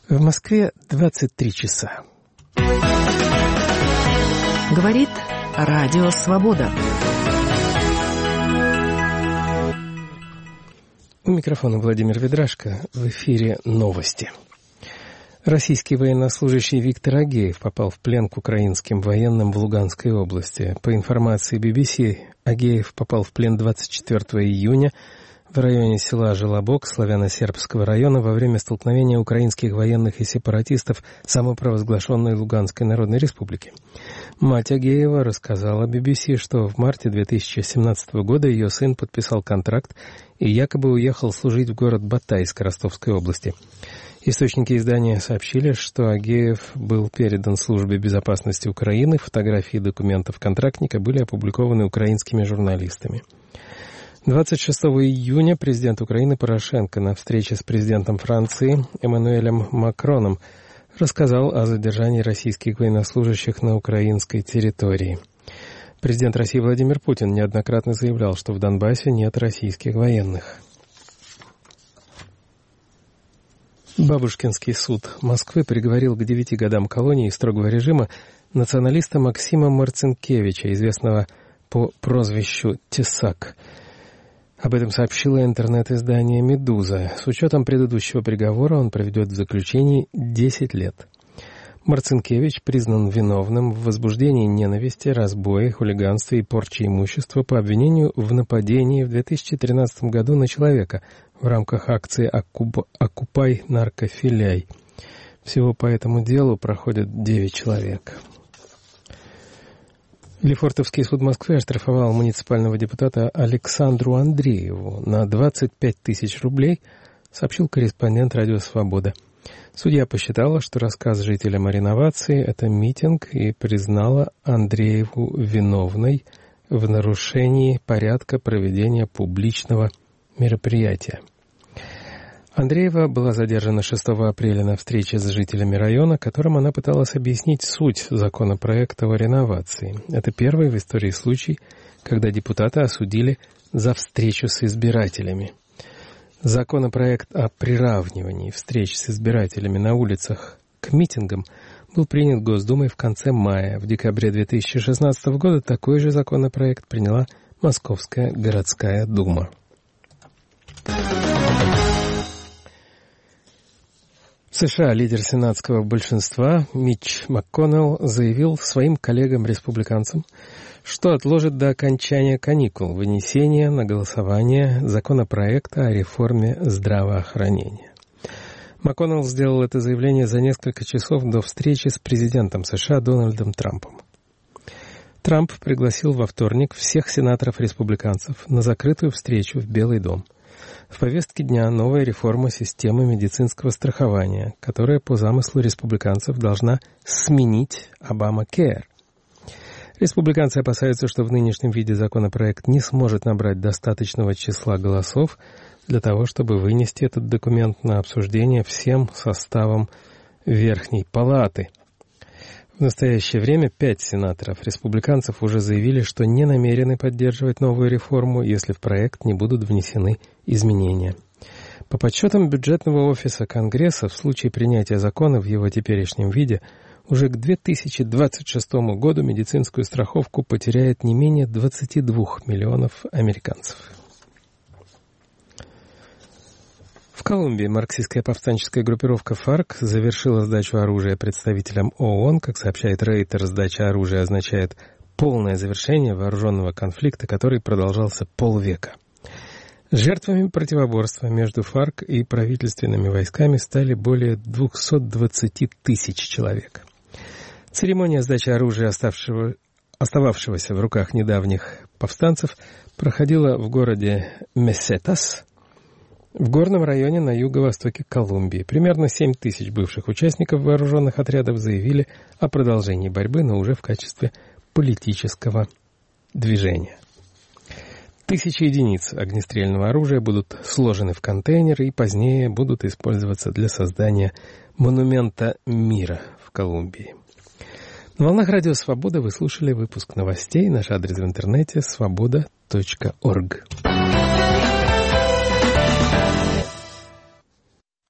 В Москве 23 часа. Говорит Радио Свобода. У микрофона Владимир Ведрашко. В эфире новости. Российский военнослужащий Виктор Агеев попал в плен к украинским военным в Луганской области. По информации BBC, Агеев попал в плен 24 июня в районе села Желобок славяно-сербского района во время столкновения украинских военных и сепаратистов самопровозглашенной Луганской Народной Республики. Мать Агеева рассказала BBC, что в марте 2017 года ее сын подписал контракт и якобы уехал служить в город Батайск Ростовской области. Источники издания сообщили, что Агеев был передан Службе безопасности Украины. Фотографии документов контрактника были опубликованы украинскими журналистами. 26 июня президент Украины Порошенко на встрече с президентом Франции Эммануэлем Макроном рассказал о задержании российских военнослужащих на украинской территории. Президент России Владимир Путин неоднократно заявлял, что в Донбассе нет российских военных. Бабушкинский суд Москвы приговорил к 9 годам колонии и строгого режима националиста Максима Марцинкевича, известного по прозвищу Тесак. Об этом сообщило интернет-издание «Медуза». С учетом предыдущего приговора он проведет в заключении 10 лет. Марцинкевич признан виновным в возбуждении ненависти, разбое, хулиганстве и порче имущества по обвинению в нападении в 2013 году на человека в рамках акции «Оккупай наркофиляй». Всего по этому делу проходят 9 человек. Лефортовский суд Москвы оштрафовал муниципального депутата Александру Андрееву на 25 тысяч рублей, сообщил корреспондент «Радио Свобода». Судья посчитала, что рассказ жителям о реновации – это митинг, и признала Андрееву виновной в нарушении порядка проведения публичного мероприятия. Андреева была задержана 6 апреля на встрече с жителями района, которым она пыталась объяснить суть законопроекта о реновации. Это первый в истории случай, когда депутата осудили за встречу с избирателями. Законопроект о приравнивании встреч с избирателями на улицах к митингам был принят Госдумой в конце мая. В декабре 2016 года такой же законопроект приняла Московская городская дума. В США лидер сенатского большинства Митч МакКоннелл заявил своим коллегам-республиканцам, что отложит до окончания каникул вынесение на голосование законопроекта о реформе здравоохранения. МакКоннелл сделал это заявление за несколько часов до встречи с президентом США Дональдом Трампом. Трамп пригласил во вторник всех сенаторов-республиканцев на закрытую встречу в Белый дом. В повестке дня новая реформа системы медицинского страхования, которая по замыслу республиканцев должна сменить Обамакер. Республиканцы опасаются, что в нынешнем виде законопроект не сможет набрать достаточного числа голосов для того, чтобы вынести этот документ на обсуждение всем составом Верхней Палаты. В настоящее время 5 сенаторов-республиканцев уже заявили, что не намерены поддерживать новую реформу, если в проект не будут внесены изменения. По подсчетам бюджетного офиса Конгресса, в случае принятия закона в его теперешнем виде, уже к 2026 году медицинскую страховку потеряет не менее 22 миллионов американцев. В Колумбии марксистская повстанческая группировка ФАРК завершила сдачу оружия представителям ООН. Как сообщает Рейтер, сдача оружия означает полное завершение вооруженного конфликта, который продолжался полвека. Жертвами противоборства между ФАРК и правительственными войсками стали более 220 тысяч человек. Церемония сдачи оружия, остававшегося в руках недавних повстанцев, проходила в городе Месетас, в горном районе на юго-востоке Колумбии. Примерно 7 тысяч бывших участников вооруженных отрядов заявили о продолжении борьбы, но уже в качестве политического движения. Тысячи единиц огнестрельного оружия будут сложены в контейнеры и позднее будут использоваться для создания монумента мира в Колумбии. На волнах Радио Свобода вы слушали выпуск новостей. Наш адрес в интернете — svoboda.org.